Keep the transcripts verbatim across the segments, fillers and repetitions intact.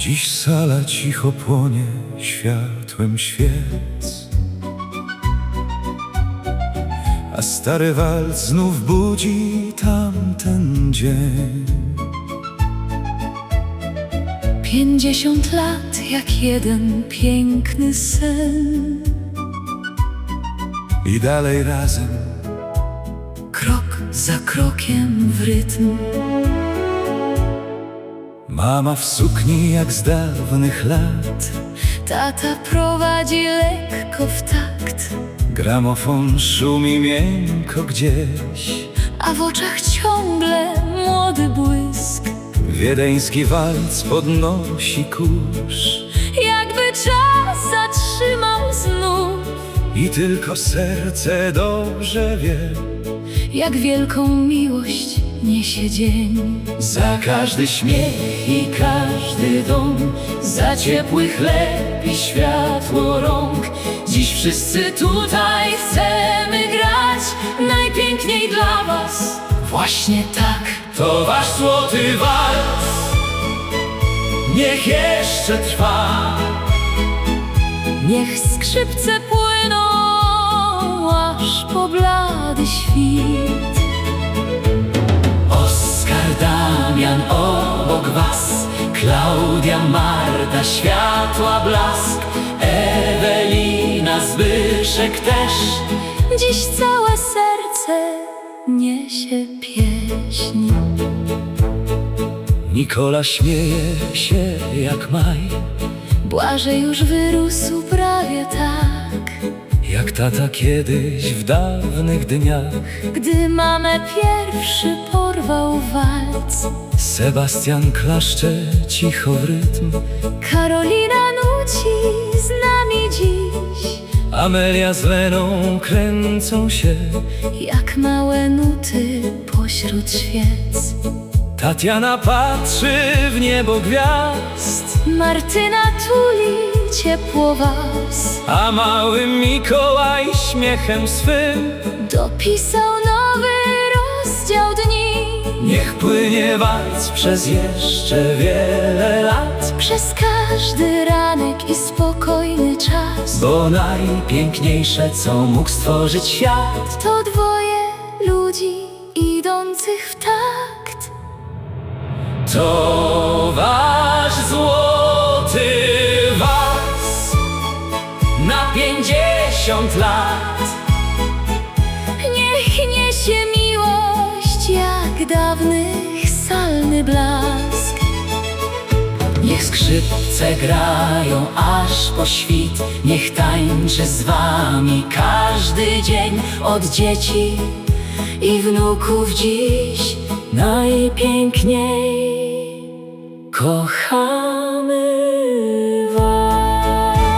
Dziś sala cicho płonie światłem świec, a stary walc znów budzi tamten dzień. Pięćdziesiąt lat jak jeden piękny sen, i dalej razem, krok za krokiem w rytm. Mama w sukni jak z dawnych lat, Tata prowadzi lekko w takt, gramofon szumi miękko gdzieś, a w oczach ciągle młody błysk. Wiedeński walc podnosi kurz, Jakby czas zatrzymał znów, i tylko serce dobrze wie, jak wielką miłość niesie dzień. za każdy śmiech i każdy dom, Za ciepły chleb i światło rąk. Dziś wszyscy tutaj chcemy grać najpiękniej dla was. Właśnie tak, to wasz złoty walc, niech jeszcze trwa. niech skrzypce płyną aż po blady świt. Oskar, Damian obok was, Klaudia, Marta, światła blask, Ewelina, Zbyszek też. Dziś całe serce niesie pieśń. Nikola śmieje się jak maj, Błażej już wyrósł prawie tak, jak tata kiedyś w dawnych dniach. gdy mamę pierwszy porwał walc. Sebastian klaszcze cicho w rytm, Karolina nuci z nami dziś, Amelia z Leną kręcą się, jak małe nuty pośród świec. Tatiana patrzy w niebo gwiazd, Martyna tuli ciepło was, a mały Mikołaj śmiechem swym dopisał nowy rozdział dni. niech płynie walc przez jeszcze wiele lat, Przez każdy ranek i spokojny czas, bo najpiękniejsze, co mógł stworzyć świat, to dwoje ludzi idących w takt. to wasz złoty walc na pięćdziesiąt lat. Niech niesie miłość jak dawnych salny blask. Niech skrzypce grają aż po świt, niech tańczy z wami każdy dzień. Od dzieci i wnuków dziś najpiękniej kochamy was.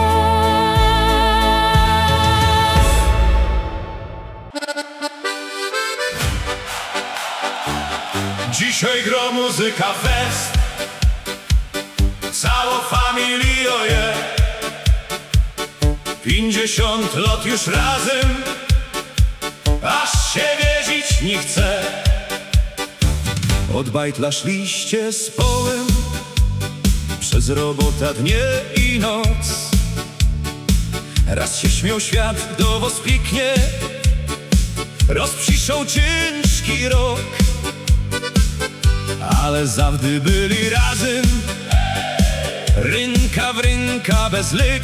Dzisiaj gra muzyka fest, całą familią je. Pięćdziesiąt lat już razem, aż się wierzyć nie chce. Od bajtla szliście z połem, przez robota dnie i noc. Raz się śmiał świat, do was pięknie rozprzyszał ciężki rok. Ale zawdy byli razem, ręka w ręka bez lyk.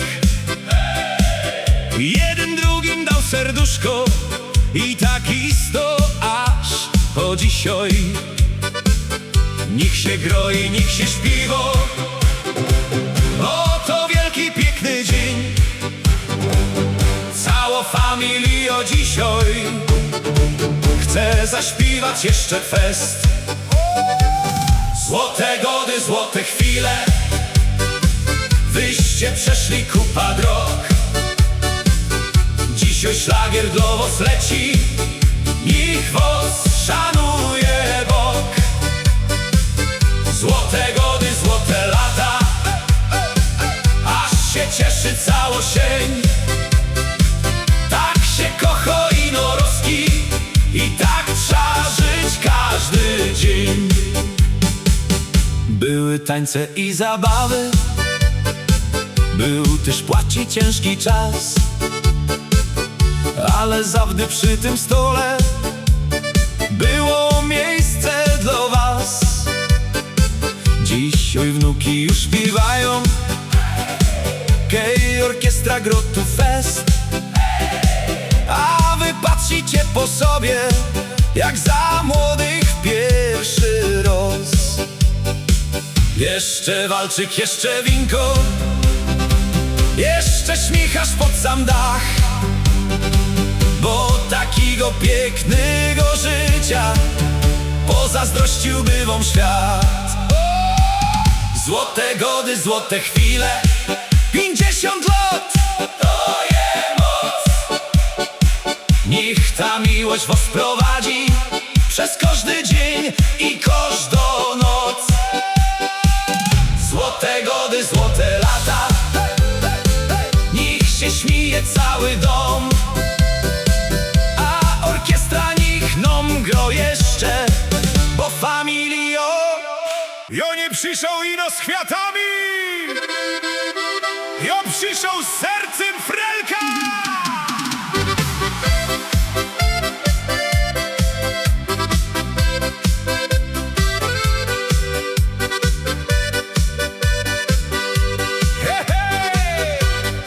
Jeden drugim dał serduszko i tak isto aż po dzisiaj. Niech się groi, niech się śpiwo, oto wielki, piękny dzień. Cała familia dzisiaj chce zaśpiewać jeszcze fest. Złote gody, złote chwile, wyście przeszli kupa drog. Dzisiaj szlagier dla was leci, niech was szanuje Bóg. Złote gody, złote lata, aż się cieszy cało sień. Tak się kocha i noroski, i tak trzeba żyć każdy dzień. Były tańce i zabawy. Był też płaci ciężki czas, ale zawsze przy tym stole było miejsce dla was. Dziś oj wnuki już śpiewają, kej orkiestra gro tu fest. A wy patrzycie po sobie, jak za młodych pierwszy roz. Jeszcze walczyk, jeszcze winko, jeszcze śmichasz pod sam dach, bo takiego pięknego życia pozazdrościłby wam świat. Złote gody, złote chwile, pięćdziesiąt lat to je moc. Niech ta miłość was prowadzi przez każdy dzień i każdą noc. Złote gody, złote lata, niech się śmieje cały dom, a orkiestra niech nam gro jeszcze, bo familio Jo nie przyszą ino z kwiatami, jo przyszą z sercem frelka. He, he!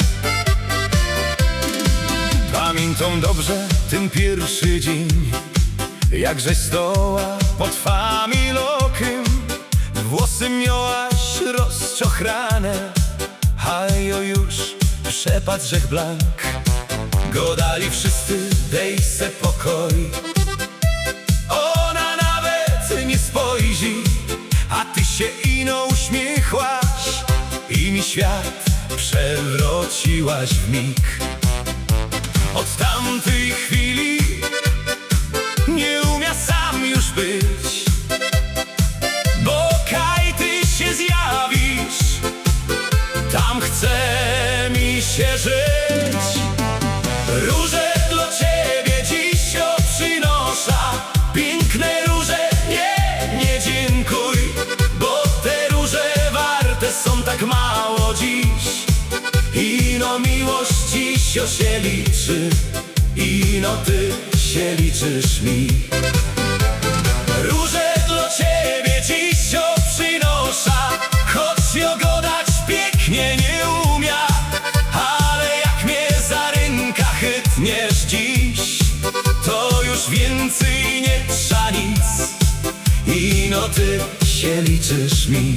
Pamiętam dobrze ten pierwszy dzień, jakżeś stoła pod familokiem. Włosy miałaś rozczochrane, a jo już przepadł rzech blank. Godali wszyscy, dej se pokoj. Ona nawet nie spojrzy, a ty się ino uśmiechłaś i mi świat przewróciłaś w mig. Od tamtej chwili nie umia sam już być, bo kaj ty się zjawisz, tam chce mi się żyć. Róże dla ciebie dziś przynoszę, piękne róże, nie, nie dziękuj, bo te róże warte są tak mało dziś. Ino miłość dziś się liczy, ino ty się liczysz mi. Róże dla ciebie dziś przynoszę, choć ją godać pięknie nie umia, ale jak mnie za ręka chytniesz dziś, to już więcej nie trza nic, ino ty się liczysz mi.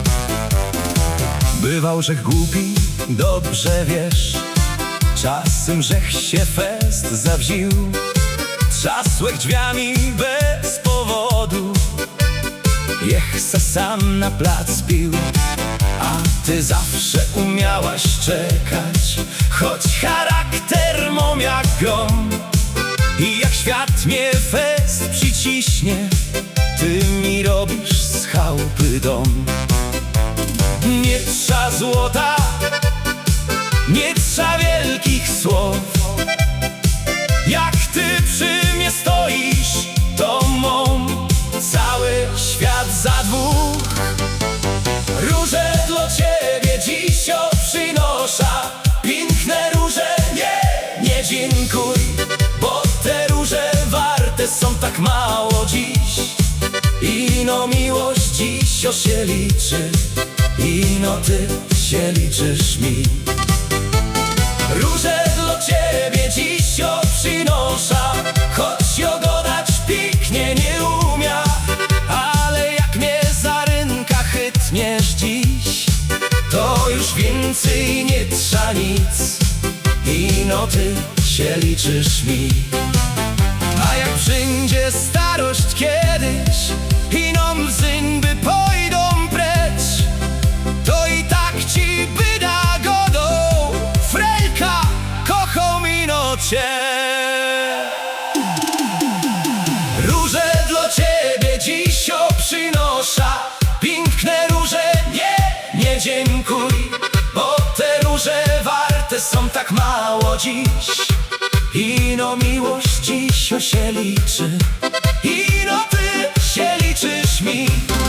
Bywał żech głupi, dobrze wiesz, czasem żech się fest zawził, trzasłech drzwiami bez powodu, jech se sam na plac pił. A ty zawsze umiałaś czekać, choć charakter mam jak grom. I jak świat mnie fest przyciśnie, ty mi robisz z chałupy dom. Nie trza złota, nie trza wielkich słów, jak ty przy mnie stoisz, to mam cały świat za dwóch. Róże dla ciebie dziś przynoszę, piękne róże, nie, nie dziękuj, bo te róże warte są tak mało dziś. Ino miłość dziś się liczy, ino ty się liczysz mi. Róże dla ciebie dziś przynoszę, choć ją godać pięknie nie umia, ale jak mnie za ręka chytniesz dziś, to już więcej nie trza nic, ino ty się liczysz mi. A jak przyjdzie starość kiedyś, ino zęby pójdą precz, to i tak ci byda godą, frejka, kocham ino cię. Róże dla ciebie dziś przynoszę, piękne róże, nie, nie dziękuj, bo te róże warte są tak mało dziś. Ino miłość dziś się liczy, ino ty się liczysz mi.